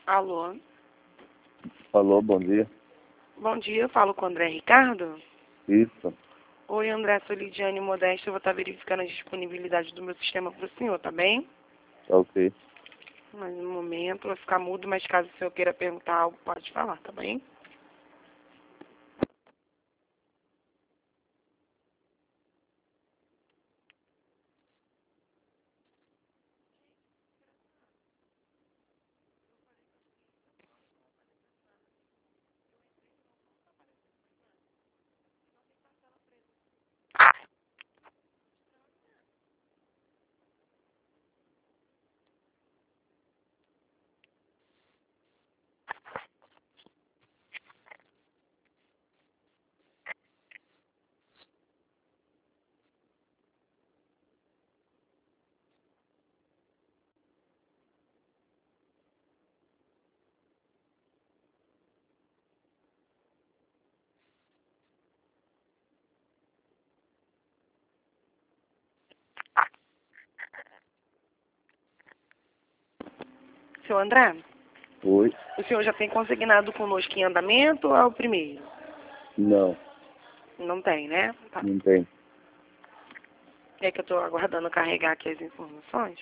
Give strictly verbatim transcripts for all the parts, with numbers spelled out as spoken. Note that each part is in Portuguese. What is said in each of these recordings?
Alô, Alô, bom dia. bom dia, eu falo com o André Ricardo. Isso, Oi, André, sou Lidiane Modesta, eu vou estar verificando a disponibilidade do meu sistema para o senhor, tá bem? tá ok. Mais um momento, vai ficar mudo, mas caso o senhor queira perguntar algo, pode falar, tá bem? Seu André, Oi? o senhor já tem consignado conosco em andamento ou é o primeiro? Não, Não tem, né? Tá. não tem. É que eu estou aguardando carregar aqui as informações.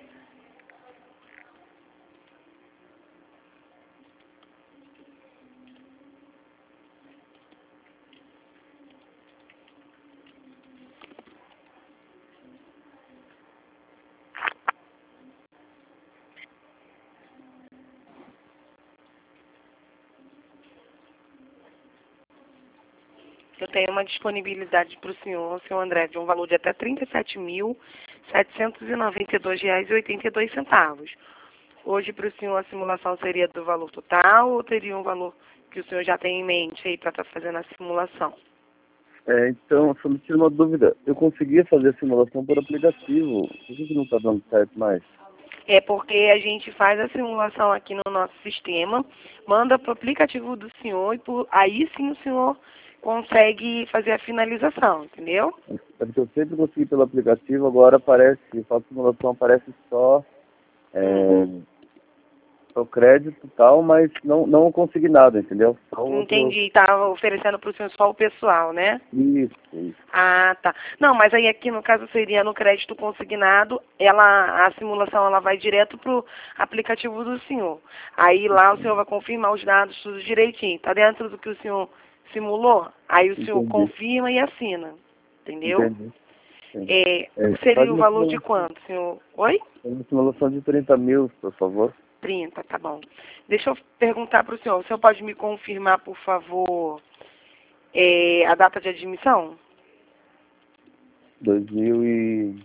Eu tenho uma disponibilidade para o senhor, senhor André, de um valor de até trinta e sete mil, setecentos e noventa e dois reais e oitenta e dois centavos. Hoje, para o senhor, a simulação seria do valor total ou teria um valor que o senhor já tem em mente aí para estar fazendo a simulação? É, então, só me tira uma dúvida. Eu conseguia fazer a simulação por aplicativo. Por que que não tá dando certo mais? É porque a gente faz a simulação aqui no nosso sistema, manda para o aplicativo do senhor e por, aí sim o senhor consegue fazer a finalização, entendeu? É porque eu sempre consegui pelo aplicativo, agora aparece, faço simulação, aparece só, Hum. é, só crédito e tal, mas não, não consegui nada, entendeu? Só o outro. Entendi, estava oferecendo para o senhor só o pessoal, né? Isso, isso. Ah, tá. Não, mas aí aqui no caso seria no crédito consignado, ela, a simulação ela vai direto pro aplicativo do senhor. Aí lá o senhor vai confirmar os dados tudo direitinho. Tá dentro do que o senhor simulou? Aí o senhor Entendi, confirma e assina. Entendeu? entendi. entendi. É, É, faz seria o uma valor de simulação, quanto, senhor? Oi? faz uma simulação de trinta mil, por favor. Trinta, tá bom. Deixa eu perguntar para o senhor. O senhor pode me confirmar, por favor, é, a data de admissão? dois mil e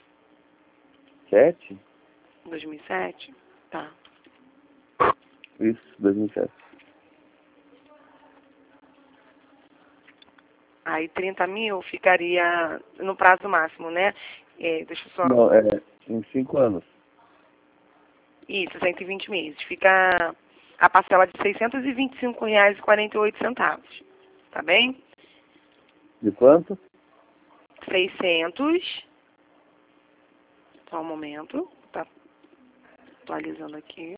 sete? dois mil e sete? Tá. Isso, dois mil e sete. Aí trinta mil ficaria no prazo máximo, né? É, deixa eu só. Não, é em cinco anos. Isso, cento e vinte meses. Fica a parcela de seiscentos e vinte e cinco reais e quarenta e oito centavos. Tá bem? De quanto? seiscentos. Só um momento. Tá atualizando aqui.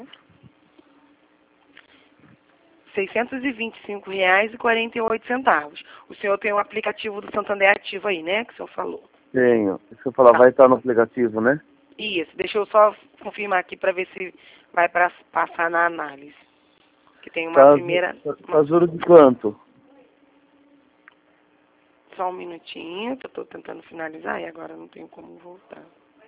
seiscentos e vinte e cinco reais e quarenta e oito centavos. O senhor tem o aplicativo do Santander ativo aí, né? Que o senhor falou. Tenho. Isso que eu falar, Tá. vai estar no aplicativo, né? Isso. Deixa eu só confirmar aqui para ver se vai pra, passar na análise. Que tem uma Tá, primeira. tá, Uma, tá juro de quanto? só um minutinho, que eu estou tentando finalizar e agora não tenho como voltar.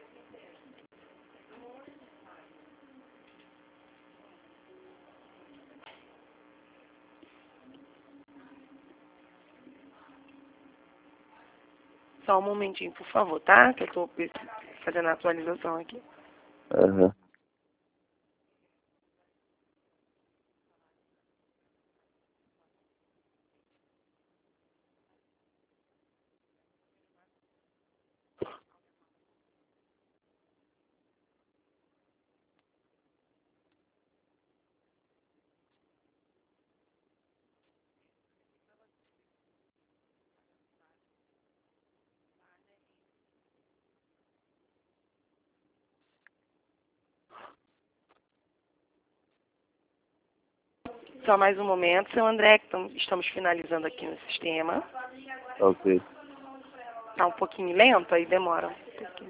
Só um momentinho, por favor, tá? Que eu estou fazendo a atualização aqui. Aham. Só mais um momento, seu André, que tam- estamos finalizando aqui no sistema. Ok. Tá um pouquinho lento, aí demora um pouquinho.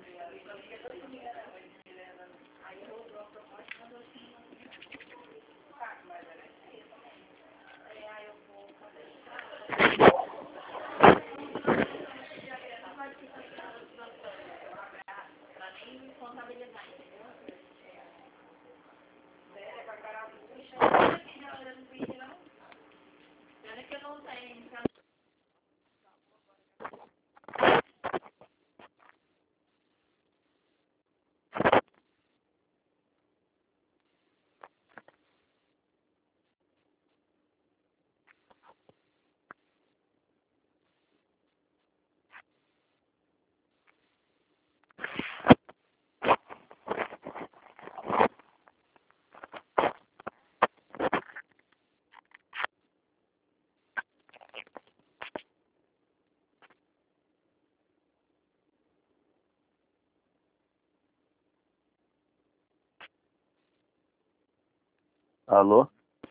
Alô?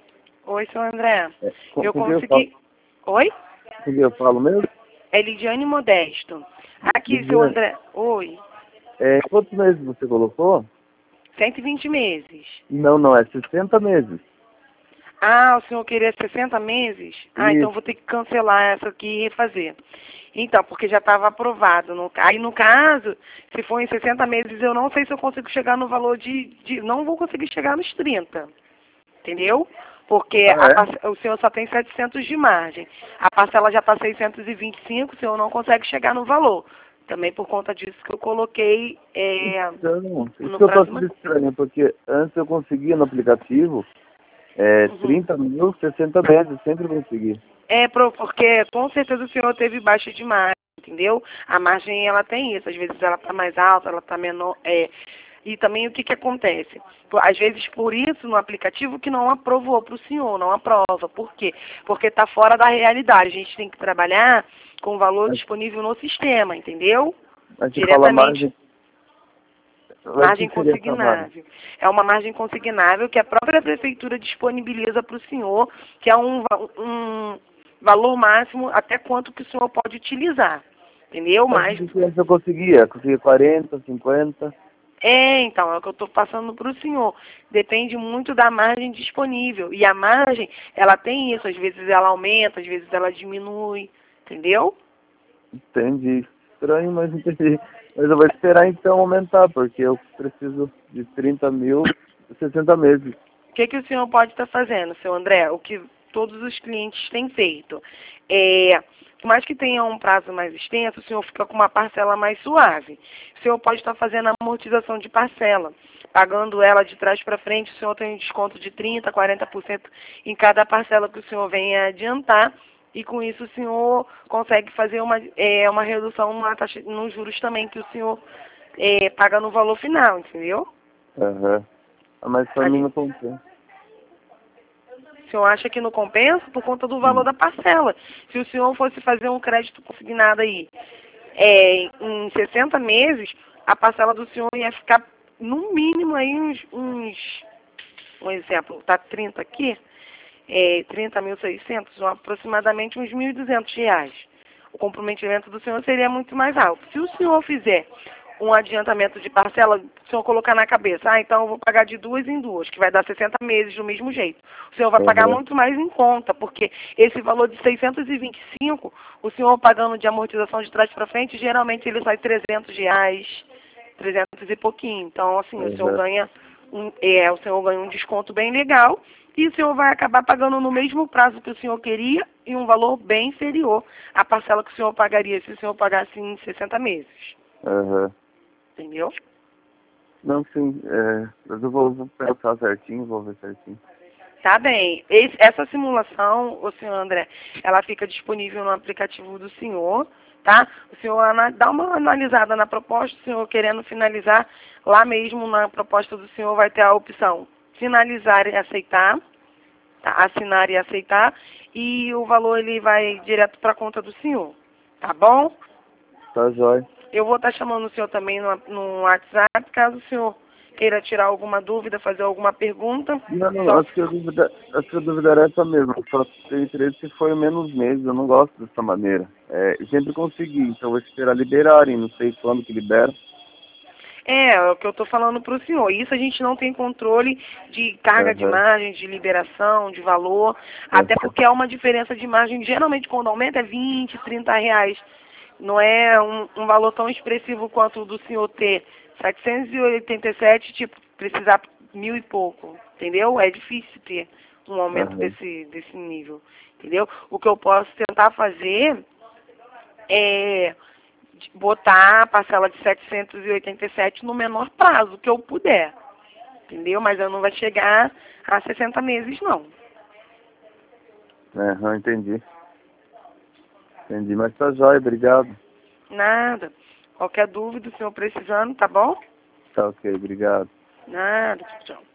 Oi, seu André. É, com, Eu com quem eu falo? consegui... Oi? Com quem eu falo mesmo? É Lidiane Modesto. Aqui, seu Lidiane. André. Oi. É, quantos meses você colocou? cento e vinte meses. Não, não, é sessenta meses. Ah, o senhor queria sessenta meses? Ah, então Isso. vou ter que cancelar essa aqui e refazer. Então, porque já estava aprovado. No, aí, no caso, se for em sessenta meses, eu não sei se eu consigo chegar no valor de... de não vou conseguir chegar nos trinta. Entendeu? Porque Ah, a é? parce- o senhor só tem setecentos de margem. A parcela já está seiscentos e vinte e cinco, o senhor não consegue chegar no valor. Também por conta disso que eu coloquei é, Então, isso no que eu tô próximo... achando estranho, porque antes eu conseguia no aplicativo é, Uhum. trinta mil, sessenta meses, sempre consegui. É, pro- porque com certeza o senhor teve baixa de margem, entendeu? A margem, ela tem isso. Às vezes ela está mais alta, ela está menor. É, e também o que, que acontece? Por- Às vezes por isso no aplicativo que não aprovou para o senhor, não aprova. Por quê? Porque está fora da realidade. A gente tem que trabalhar com o valor Mas, disponível no sistema, entendeu? mas você fala Diretamente. margem, mas o Margem que seria essa margem? consignável. É uma margem consignável que a própria prefeitura disponibiliza para o senhor, que é um, va- um valor máximo até quanto que o senhor pode utilizar. Entendeu? Mas Mas o que antes eu conseguia? Conseguia quarenta, cinquenta. é, então, é o que eu estou passando para o senhor. Depende muito da margem disponível. E a margem, ela tem isso, às vezes ela aumenta, às vezes ela diminui. Entendeu? Entendi. Estranho, mas entendi. Mas eu vou esperar então aumentar, porque eu preciso de trinta mil, sessenta meses. O que, que o senhor pode estar fazendo, seu André? O que todos os clientes têm feito. É, por mais que tenha um prazo mais extenso, o senhor fica com uma parcela mais suave. O senhor pode estar fazendo a amortização de parcela. Pagando ela de trás para frente, o senhor tem um desconto de trinta por cento, quarenta por cento em cada parcela que o senhor venha adiantar. E com isso o senhor consegue fazer uma, é, uma redução na taxa, nos juros também que o senhor é, paga no valor final, entendeu? Aham. Ah, mas pra A mim gente- não compensa. O senhor acha que não compensa por conta do valor Hum. da parcela. Se o senhor fosse fazer um crédito consignado aí é, em sessenta meses, a parcela do senhor ia ficar no mínimo aí uns, uns um exemplo, está trinta aqui, é, trinta mil e seiscentos, aproximadamente uns mil e duzentos reais. O comprometimento do senhor seria muito mais alto. Se o senhor fizer um adiantamento de parcela, se o senhor colocar na cabeça, ah, então eu vou pagar de duas em duas, que vai dar sessenta meses do mesmo jeito. O senhor vai pagar Aham. muito mais em conta, porque esse valor de seiscentos e vinte e cinco, o senhor pagando de amortização de trás para frente, geralmente ele sai trezentos reais, trezentos e pouquinho. Então, assim, o senhor Aham. ganha um, é, o senhor ganha um desconto bem legal e o senhor vai acabar pagando no mesmo prazo que o senhor queria e um valor bem inferior à parcela que o senhor pagaria se o senhor pagasse em sessenta meses. Aham. Entendeu? Não, sim, é, mas eu vou, vou pensar certinho, vou ver certinho. Tá bem. Esse- essa simulação, o senhor André, ela fica disponível no aplicativo do senhor, tá? O senhor ana- dá uma analisada na proposta, o senhor querendo finalizar, lá mesmo na proposta do senhor vai ter a opção finalizar e aceitar, tá? Assinar e aceitar, e o valor ele vai direto para a conta do senhor, tá bom? Tá jóia. Eu vou estar chamando o senhor também no, no WhatsApp, caso o senhor queira tirar alguma dúvida, fazer alguma pergunta. Não, não, Só... acho que a dúvida, acho que a dúvida era essa mesmo. Eu só tenho interesse se for menos meses, eu não gosto dessa maneira. É, eu sempre consegui, então eu vou esperar liberarem, não sei quando que libera. É, é o que eu estou falando para o senhor. Isso a gente não tem controle de carga de Aham, margem, de liberação, de valor, até aham, porque há uma diferença de margem, geralmente quando aumenta é vinte, trinta reais. Não é um, um valor tão expressivo quanto o do senhor ter setecentos e oitenta e sete, tipo, precisar mil e pouco, entendeu? É difícil ter um aumento aham. desse, desse nível, entendeu? O que eu posso tentar fazer é botar a parcela de setecentos e oitenta e sete no menor prazo que eu puder, entendeu? Mas eu não vai chegar a sessenta meses, não. Aham, entendi. Entendi, mas tá jóia, obrigado. Nada. Qualquer dúvida, o senhor precisando, tá bom? Tá ok, obrigado. Nada, tchau.